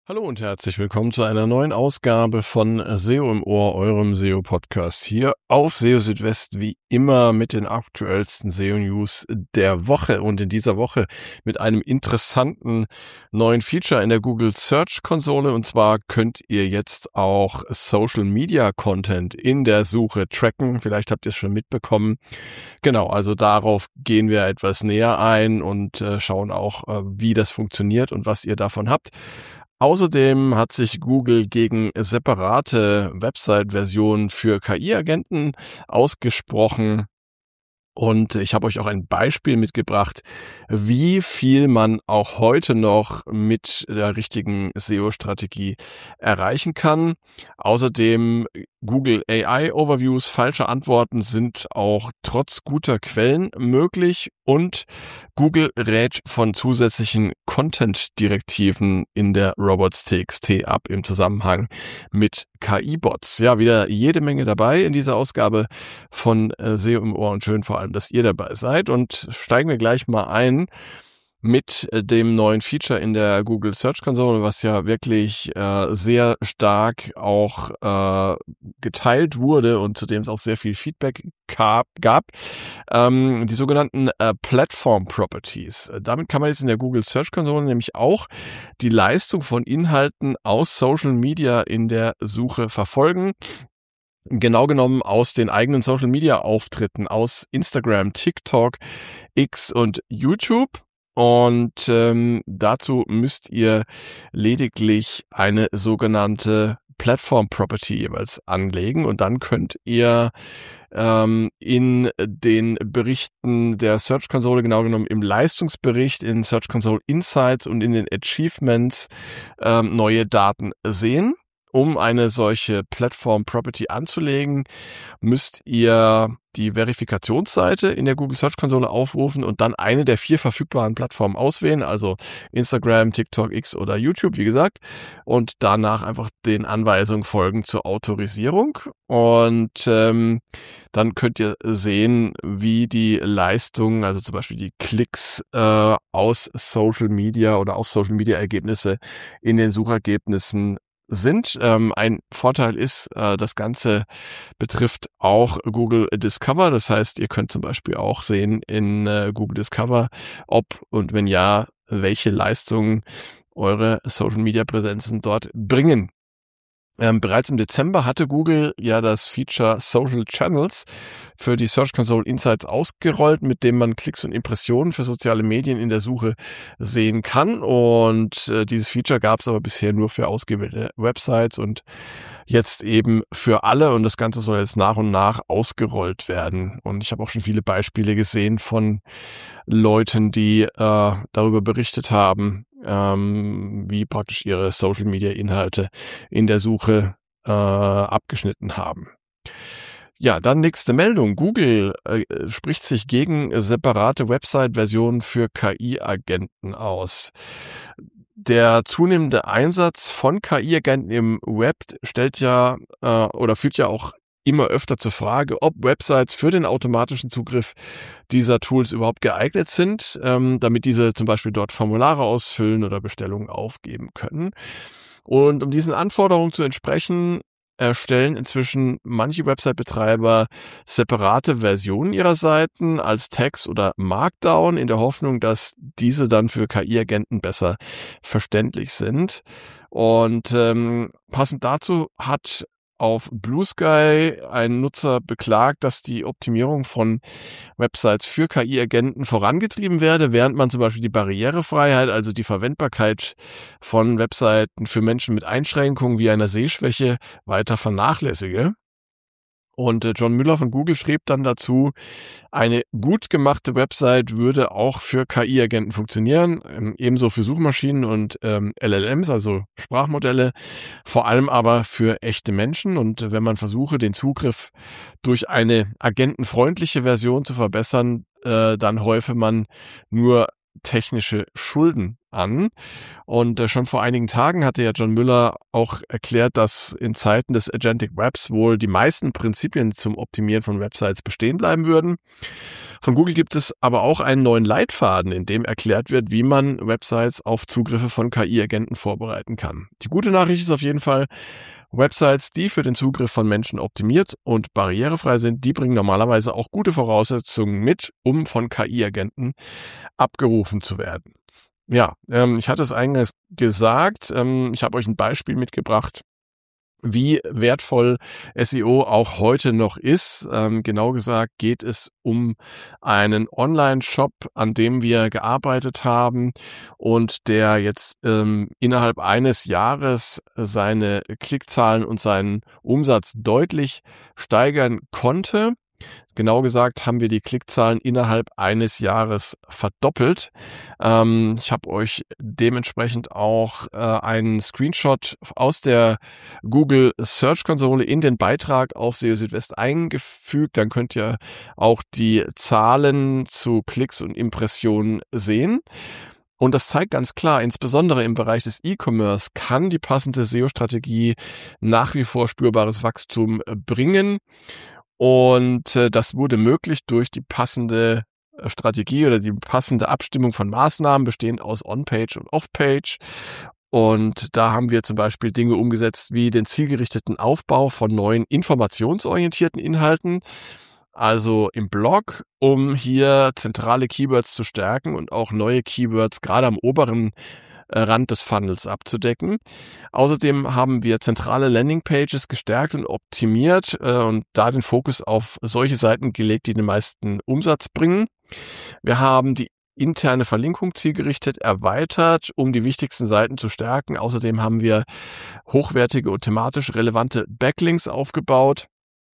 Hallo und herzlich willkommen zu einer neuen Ausgabe von SEO im Ohr, eurem SEO-Podcast. Hier auf SEO Südwest wie immer mit den aktuellsten SEO-News der Woche und in dieser Woche mit einem interessanten neuen Feature in der Google Search Konsole. Und zwar könnt ihr jetzt auch Social Media Content in der Suche tracken. Vielleicht habt ihr es schon mitbekommen. Genau, also darauf gehen wir etwas näher ein und schauen auch, wie das funktioniert und was ihr davon habt. Außerdem hat sich Google gegen separate Website-Versionen für KI-Agenten ausgesprochen. Und ich habe euch auch ein Beispiel mitgebracht, wie viel man auch heute noch mit der richtigen SEO-Strategie erreichen kann. Außerdem Google AI Overviews, falsche Antworten sind auch trotz guter Quellen möglich und Google rät von zusätzlichen Content-Direktiven in der Robots.txt ab im Zusammenhang mit KI-Bots. Ja, wieder jede Menge dabei in dieser Ausgabe von SEO im Ohr und schön vor allem, dass ihr dabei seid und steigen wir gleich mal ein mit dem neuen Feature in der Google Search Console, was ja wirklich sehr stark auch geteilt wurde und zu dem es auch sehr viel Feedback gab. Die sogenannten Platform Properties. Damit kann man jetzt in der Google Search Console nämlich auch die Leistung von Inhalten aus Social Media in der Suche verfolgen. Genau genommen aus den eigenen Social Media Auftritten aus Instagram, TikTok, X und YouTube. Und dazu müsst ihr lediglich eine sogenannte Platform Property jeweils anlegen und dann könnt ihr in den Berichten der Search Console, genau genommen im Leistungsbericht, in Search Console Insights und in den Achievements neue Daten sehen. Um eine solche Platform Property anzulegen, müsst ihr die Verifikationsseite in der Google Search Console aufrufen und dann eine der 4 verfügbaren Plattformen auswählen, also Instagram, TikTok, X oder YouTube, wie gesagt, und danach einfach den Anweisungen folgen zur Autorisierung. Und dann könnt ihr sehen, wie die Leistungen, also zum Beispiel die Klicks aus Social Media oder auf Social Media Ergebnisse in den Suchergebnissen sind. Ein Vorteil ist, das Ganze betrifft auch Google Discover. Das heißt, ihr könnt zum Beispiel auch sehen in Google Discover, ob und wenn ja, welche Leistungen eure Social Media Präsenzen dort bringen. Bereits im Dezember hatte Google ja das Feature Social Channels für die Search Console Insights ausgerollt, mit dem man Klicks und Impressionen für soziale Medien in der Suche sehen kann. Und dieses Feature gab es aber bisher nur für ausgewählte Websites und jetzt eben für alle. Und das Ganze soll jetzt nach und nach ausgerollt werden. Und ich habe auch schon viele Beispiele gesehen von Leuten, die darüber berichtet haben, wie praktisch ihre Social Media Inhalte in der Suche abgeschnitten haben. Ja, dann nächste Meldung. Google spricht sich gegen separate Website-Versionen für KI-Agenten aus. Der zunehmende Einsatz von KI-Agenten im Web stellt ja oder führt ja auch immer öfter zur Frage, ob Websites für den automatischen Zugriff dieser Tools überhaupt geeignet sind, damit diese zum Beispiel dort Formulare ausfüllen oder Bestellungen aufgeben können. Und um diesen Anforderungen zu entsprechen, erstellen inzwischen manche Website-Betreiber separate Versionen ihrer Seiten als Text oder Markdown in der Hoffnung, dass diese dann für KI-Agenten besser verständlich sind. Und passend dazu hat auf Blue Sky ein Nutzer beklagt, dass die Optimierung von Websites für KI-Agenten vorangetrieben werde, während man zum Beispiel die Barrierefreiheit, also die Verwendbarkeit von Webseiten für Menschen mit Einschränkungen wie einer Sehschwäche weiter vernachlässige. Und John Müller von Google schrieb dann dazu, eine gut gemachte Website würde auch für KI-Agenten funktionieren, ebenso für Suchmaschinen und LLMs, also Sprachmodelle, vor allem aber für echte Menschen. Und wenn man versuche, den Zugriff durch eine agentenfreundliche Version zu verbessern, dann häufe man nur technische Schulden an. Und schon vor einigen Tagen hatte ja John Müller auch erklärt, dass in Zeiten des Agentic Webs wohl die meisten Prinzipien zum Optimieren von Websites bestehen bleiben würden. Von Google gibt es aber auch einen neuen Leitfaden, in dem erklärt wird, wie man Websites auf Zugriffe von KI-Agenten vorbereiten kann. Die gute Nachricht ist auf jeden Fall, Websites, die für den Zugriff von Menschen optimiert und barrierefrei sind, die bringen normalerweise auch gute Voraussetzungen mit, um von KI-Agenten abgerufen zu werden. Ja, ich hatte es eingangs gesagt, ich habe euch ein Beispiel mitgebracht, wie wertvoll SEO auch heute noch ist. Genau gesagt geht es um einen Online-Shop, an dem wir gearbeitet haben und der jetzt innerhalb eines Jahres seine Klickzahlen und seinen Umsatz deutlich steigern konnte. Genau gesagt haben wir die Klickzahlen innerhalb eines Jahres verdoppelt. Ich habe euch dementsprechend auch einen Screenshot aus der Google Search Konsole in den Beitrag auf SEO Südwest eingefügt. Dann könnt ihr auch die Zahlen zu Klicks und Impressionen sehen. Und das zeigt ganz klar, insbesondere im Bereich des E-Commerce kann die passende SEO-Strategie nach wie vor spürbares Wachstum bringen. Und das wurde möglich durch die passende Strategie oder die passende Abstimmung von Maßnahmen, bestehend aus On-Page und Off-Page. Und da haben wir zum Beispiel Dinge umgesetzt wie den zielgerichteten Aufbau von neuen informationsorientierten Inhalten, also im Blog, um hier zentrale Keywords zu stärken und auch neue Keywords gerade am oberen Rand des Funnels abzudecken. Außerdem haben wir zentrale Landingpages gestärkt und optimiert und da den Fokus auf solche Seiten gelegt, die den meisten Umsatz bringen. Wir haben die interne Verlinkung zielgerichtet erweitert, um die wichtigsten Seiten zu stärken. Außerdem haben wir hochwertige und thematisch relevante Backlinks aufgebaut.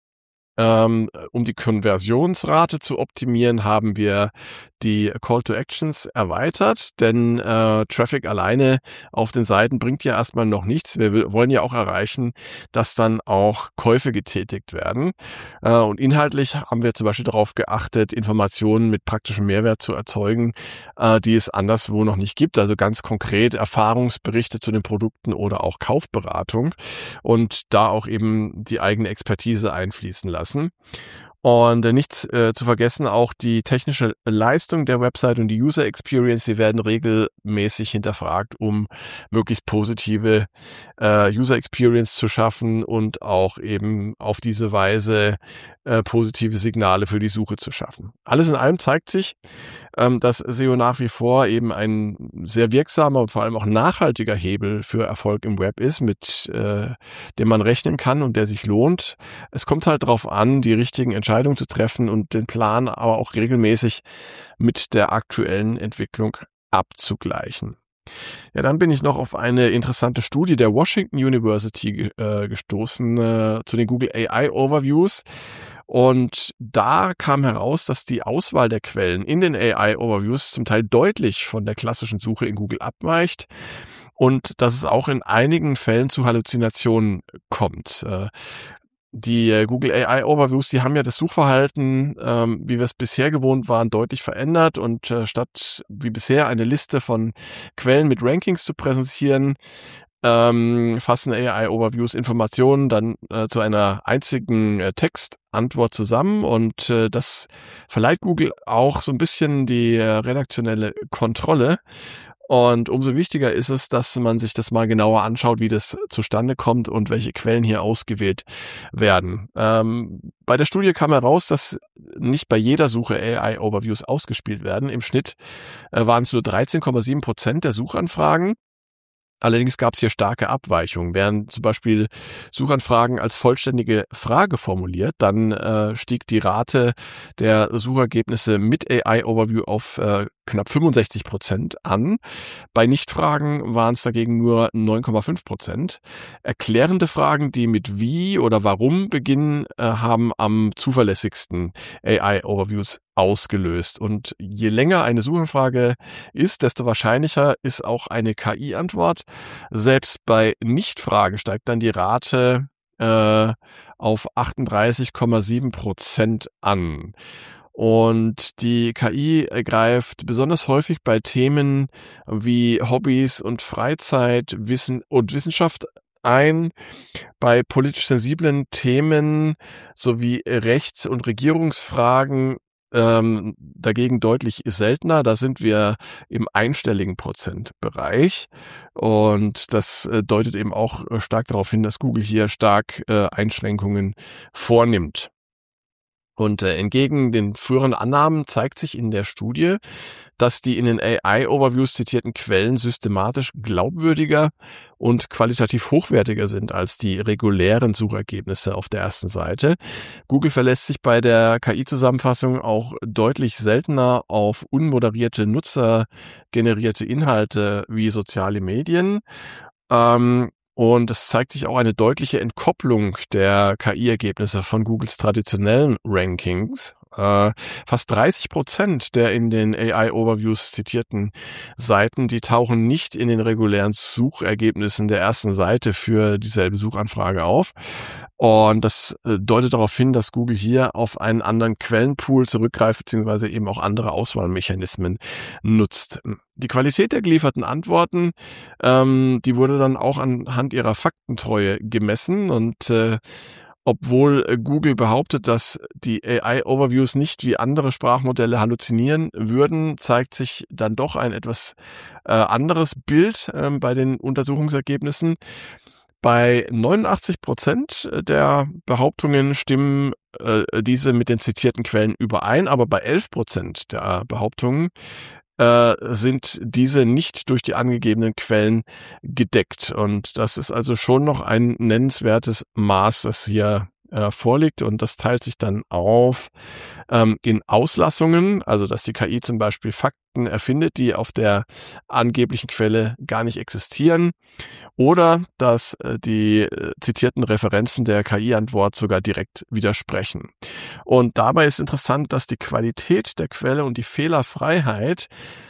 Um die Konversionsrate zu optimieren, haben wir die Call to Actions erweitert, denn Traffic alleine auf den Seiten bringt ja erstmal noch nichts. Wir wollen ja auch erreichen, dass dann auch Käufe getätigt werden. Und inhaltlich haben wir zum Beispiel darauf geachtet, Informationen mit praktischem Mehrwert zu erzeugen, die es anderswo noch nicht gibt. Also ganz konkret Erfahrungsberichte zu den Produkten oder auch Kaufberatung und da auch eben die eigene Expertise einfließen lassen. Und nicht zu vergessen auch die technische Leistung der Website und die User Experience, die werden regelmäßig hinterfragt, um möglichst positive User Experience zu schaffen und auch eben auf diese Weise positive Signale für die Suche zu schaffen. Alles in allem zeigt sich, dass SEO nach wie vor eben ein sehr wirksamer und vor allem auch nachhaltiger Hebel für Erfolg im Web ist, mit dem man rechnen kann und der sich lohnt. Es kommt halt darauf an, die richtigen Entscheidungen zu treffen und den Plan aber auch regelmäßig mit der aktuellen Entwicklung abzugleichen. Ja, dann bin ich noch auf eine interessante Studie der Washington University gestoßen zu den Google AI Overviews. Und da kam heraus, dass die Auswahl der Quellen in den AI Overviews zum Teil deutlich von der klassischen Suche in Google abweicht und dass es auch in einigen Fällen zu Halluzinationen kommt. Die Google AI Overviews, die haben ja das Suchverhalten, wie wir es bisher gewohnt waren, deutlich verändert und statt wie bisher eine Liste von Quellen mit Rankings zu präsentieren, fassen AI Overviews Informationen dann zu einer einzigen Textantwort zusammen und das verleiht Google auch so ein bisschen die redaktionelle Kontrolle. Und umso wichtiger ist es, dass man sich das mal genauer anschaut, wie das zustande kommt und welche Quellen hier ausgewählt werden. Bei der Studie kam heraus, dass nicht bei jeder Suche AI-Overviews ausgespielt werden. Im Schnitt waren es nur 13,7% der Suchanfragen. Allerdings gab es hier starke Abweichungen. Wären zum Beispiel Suchanfragen als vollständige Frage formuliert, dann stieg die Rate der Suchergebnisse mit AI-Overview auf knapp 65% an. Bei Nichtfragen waren es dagegen nur 9,5%. Erklärende Fragen, die mit wie oder warum beginnen, haben am zuverlässigsten AI-Overviews ausgelöst. Und je länger eine Suchanfrage ist, desto wahrscheinlicher ist auch eine KI-Antwort. Selbst bei Nichtfragen steigt dann die Rate auf 38,7% an. Und die KI greift besonders häufig bei Themen wie Hobbys und Freizeit, Wissen und Wissenschaft ein, bei politisch sensiblen Themen sowie Rechts- und Regierungsfragen dagegen deutlich seltener. Da sind wir im einstelligen Prozentbereich. Und das deutet eben auch stark darauf hin, dass Google hier stark Einschränkungen vornimmt. Und entgegen den früheren Annahmen zeigt sich in der Studie, dass die in den AI-Overviews zitierten Quellen systematisch glaubwürdiger und qualitativ hochwertiger sind als die regulären Suchergebnisse auf der ersten Seite. Google verlässt sich bei der KI-Zusammenfassung auch deutlich seltener auf unmoderierte, nutzergenerierte Inhalte wie soziale Medien. Und es zeigt sich auch eine deutliche Entkopplung der KI-Ergebnisse von Googles traditionellen Rankings. Fast 30% der in den AI-Overviews zitierten Seiten, die tauchen nicht in den regulären Suchergebnissen der ersten Seite für dieselbe Suchanfrage auf. Und das deutet darauf hin, dass Google hier auf einen anderen Quellenpool zurückgreift, beziehungsweise eben auch andere Auswahlmechanismen nutzt. Die Qualität der gelieferten Antworten, die wurde dann auch anhand ihrer Faktentreue gemessen und obwohl Google behauptet, dass die AI-Overviews nicht wie andere Sprachmodelle halluzinieren würden, zeigt sich dann doch ein etwas anderes Bild bei den Untersuchungsergebnissen. Bei 89% der Behauptungen stimmen diese mit den zitierten Quellen überein, aber bei 11% der Behauptungen sind diese nicht durch die angegebenen Quellen gedeckt. Und das ist also schon noch ein nennenswertes Maß, das hier vorliegt. Und das teilt sich dann auf in Auslassungen, also dass die KI zum Beispiel Fakten erfindet, die auf der angeblichen Quelle gar nicht existieren, oder dass die zitierten Referenzen der KI-Antwort sogar direkt widersprechen. Und dabei ist interessant, dass die Qualität der Quelle und die Fehlerfreiheit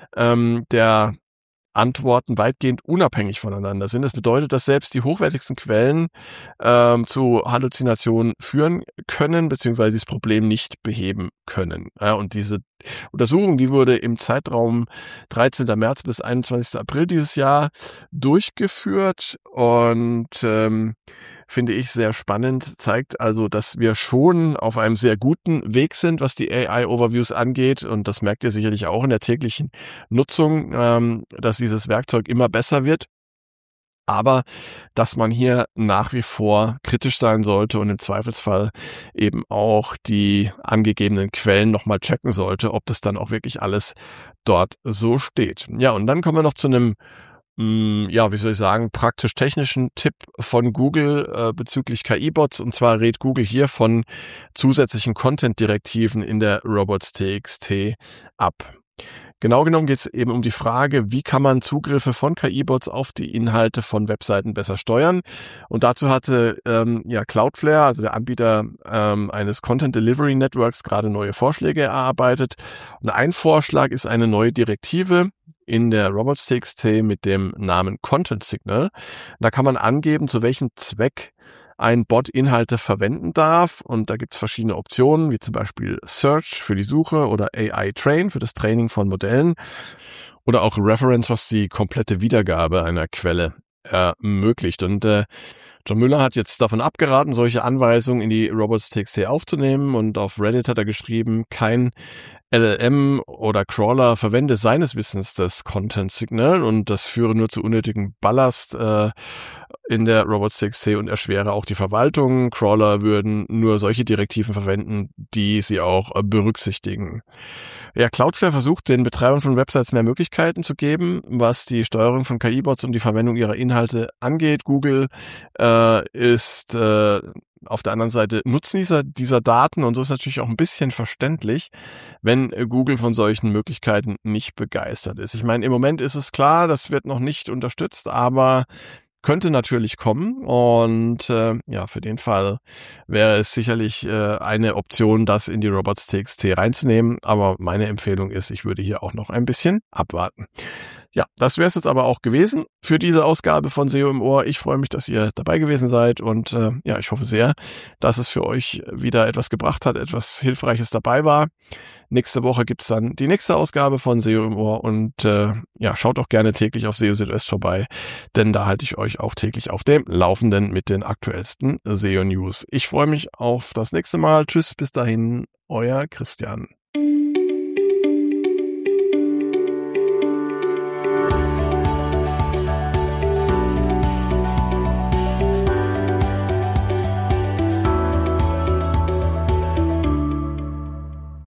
der Antworten weitgehend unabhängig voneinander sind. Das bedeutet, dass selbst die hochwertigsten Quellen zu Halluzinationen führen können, beziehungsweise das Problem nicht beheben können. Und diese Untersuchung, die wurde im Zeitraum 13. März bis 21. April dieses Jahr durchgeführt und finde ich sehr spannend, zeigt also, dass wir schon auf einem sehr guten Weg sind, was die AI-Overviews angeht, und das merkt ihr sicherlich auch in der täglichen Nutzung, dass dieses Werkzeug immer besser wird. Aber dass man hier nach wie vor kritisch sein sollte und im Zweifelsfall eben auch die angegebenen Quellen nochmal checken sollte, ob das dann auch wirklich alles dort so steht. Ja, und dann kommen wir noch zu einem praktisch-technischen Tipp von Google bezüglich KI-Bots. Und zwar rät Google hier von zusätzlichen Content-Direktiven in der Robots.txt ab. Genau genommen geht es eben um die Frage, wie kann man Zugriffe von KI-Bots auf die Inhalte von Webseiten besser steuern. Und dazu hatte Cloudflare, also der Anbieter eines Content Delivery Networks, gerade neue Vorschläge erarbeitet. Und ein Vorschlag ist eine neue Direktive in der Robots.txt mit dem Namen Content Signal. Da kann man angeben, zu welchem Zweck ein Bot Inhalte verwenden darf, und da gibt es verschiedene Optionen, wie zum Beispiel Search für die Suche oder AI Train für das Training von Modellen oder auch Reference, was die komplette Wiedergabe einer Quelle ermöglicht. Und John Müller hat jetzt davon abgeraten, solche Anweisungen in die Robots.txt aufzunehmen, und auf Reddit hat er geschrieben, kein LLM oder Crawler verwende seines Wissens das Content Signal, und das führe nur zu unnötigem Ballast in der Robots.txt und erschwere auch die Verwaltung. Crawler würden nur solche Direktiven verwenden, die sie auch berücksichtigen. Ja, Cloudflare versucht, den Betreibern von Websites mehr Möglichkeiten zu geben, was die Steuerung von KI-Bots und die Verwendung ihrer Inhalte angeht. Google ist auf der anderen Seite Nutznießer dieser Daten, und so ist natürlich auch ein bisschen verständlich, wenn Google von solchen Möglichkeiten nicht begeistert ist. Ich meine, im Moment ist es klar, das wird noch nicht unterstützt, aber könnte natürlich kommen, und für den Fall wäre es sicherlich eine Option, das in die Robots.txt reinzunehmen, aber meine Empfehlung ist, ich würde hier auch noch ein bisschen abwarten. Ja, das wäre es jetzt aber auch gewesen für diese Ausgabe von SEO im Ohr. Ich freue mich, dass ihr dabei gewesen seid und ich hoffe sehr, dass es für euch wieder etwas gebracht hat, etwas Hilfreiches dabei war. Nächste Woche gibt's dann die nächste Ausgabe von SEO im Ohr und schaut auch gerne täglich auf SEO Südwest vorbei, denn da halte ich euch auch täglich auf dem Laufenden mit den aktuellsten SEO News. Ich freue mich auf das nächste Mal. Tschüss, bis dahin, euer Christian.